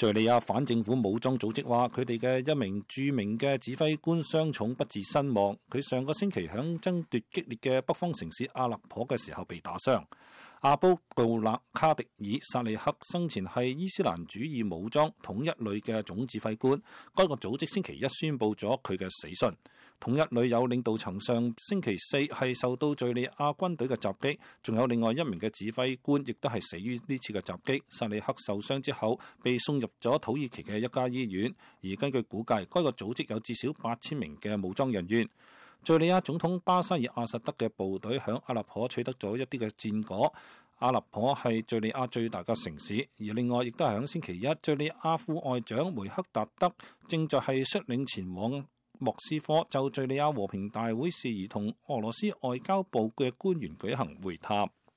敘利亞反政府武裝組織話，佢哋嘅一名著名嘅指揮官傷重不治身亡。佢上個星期響爭奪激烈嘅北方城市阿勒頗嘅時候被打傷。阿布杜勒卡迪爾薩利克生前係伊斯蘭主義武裝統一旅嘅總指揮官，該個組織星期一宣布咗佢嘅死訊。統一旅有領導層上星期四係受到敘利亞軍隊嘅襲擊，仲有另外一名嘅指揮官亦都係死於呢次嘅襲擊。薩利克受傷之後被送入咗土耳其嘅一家醫院，而根據估計，該個組織有至少8000名嘅武裝人員。敘利亞總統巴沙爾阿薩德嘅部隊響阿勒頗取得咗一啲嘅戰果。阿勒頗係敘利亞最大嘅城市，而另外亦都係響星期一，敘利亞副外長梅克達德正在係率領前往莫斯科就敘利亞和平大會事宜同俄羅斯外交部嘅官員舉行會談。